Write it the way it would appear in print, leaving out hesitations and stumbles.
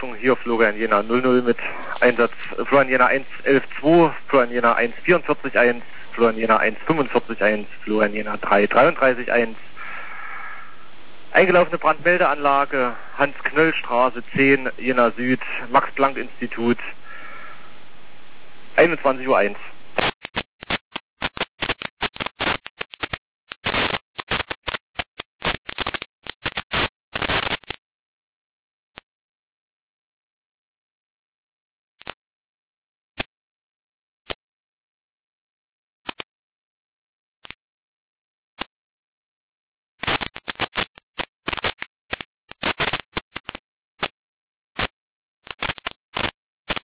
Achtung, hier Florian Jena 00 mit Einsatz, Florian Jena 111.2, Florian Jena 144.1, Florian Jena 145.1, Florian Jena 333.1. Eingelaufene Brandmeldeanlage, Hans-Knöll-Straße 10, Jena Süd, Max-Planck-Institut, 21:01 Uhr.